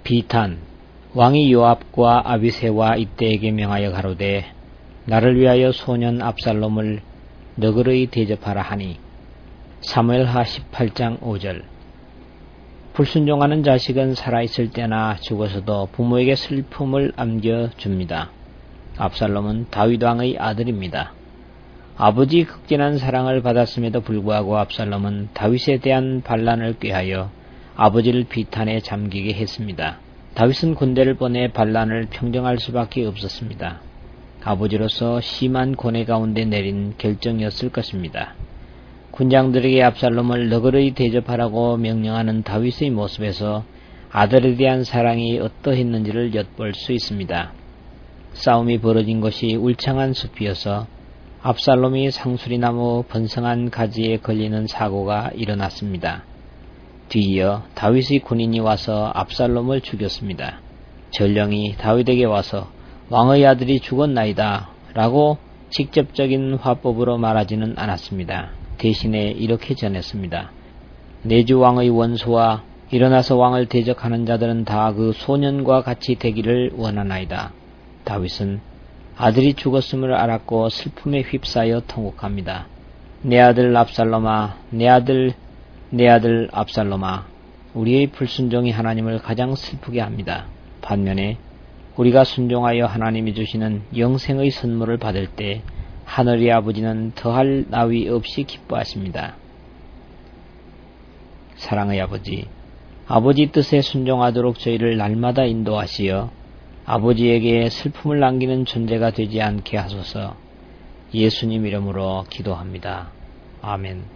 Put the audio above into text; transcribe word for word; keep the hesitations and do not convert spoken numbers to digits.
비탄. 왕이 요압과 아비새와 이때에게 명하여 가로되 나를 위하여 소년 압살롬을 너그러이 대접하라 하니. 사무엘하 십팔 장 오 절. 불순종하는 자식은 살아있을 때나 죽어서도 부모에게 슬픔을 안겨줍니다. 압살롬은 다윗 왕의 아들입니다. 아버지 극진한 사랑을 받았음에도 불구하고 압살롬은 다윗에 대한 반란을 꾀하여 아버지를 비탄에 잠기게 했습니다. 다윗은 군대를 보내 반란을 평정할 수밖에 없었습니다. 아버지로서 심한 고뇌 가운데 내린 결정이었을 것입니다. 군장들에게 압살롬을 너그러이 대접하라고 명령하는 다윗의 모습에서 아들에 대한 사랑이 어떠했는지를 엿볼 수 있습니다. 싸움이 벌어진 곳이 울창한 숲이어서 압살롬이 상수리나무 번성한 가지에 걸리는 사고가 일어났습니다. 뒤이어 다윗의 군인이 와서 압살롬을 죽였습니다. 전령이 다윗에게 와서 왕의 아들이 죽었나이다 라고 직접적인 화법으로 말하지는 않았습니다. 대신에 이렇게 전했습니다. 내주 왕의 원수와 일어나서 왕을 대적하는 자들은 다 그 소년과 같이 되기를 원하나이다. 다윗은 아들이 죽었음을 알았고 슬픔에 휩싸여 통곡합니다. 내 아들 압살롬아, 내 아들, 내 아들 압살롬아. 우리의 불순종이 하나님을 가장 슬프게 합니다. 반면에 우리가 순종하여 하나님이 주시는 영생의 선물을 받을 때 하늘의 아버지는 더할 나위 없이 기뻐하십니다. 사랑의 아버지, 아버지 뜻에 순종하도록 저희를 날마다 인도하시어 아버지에게 슬픔을 남기는 존재가 되지 않게 하소서. 예수님 이름으로 기도합니다. 아멘.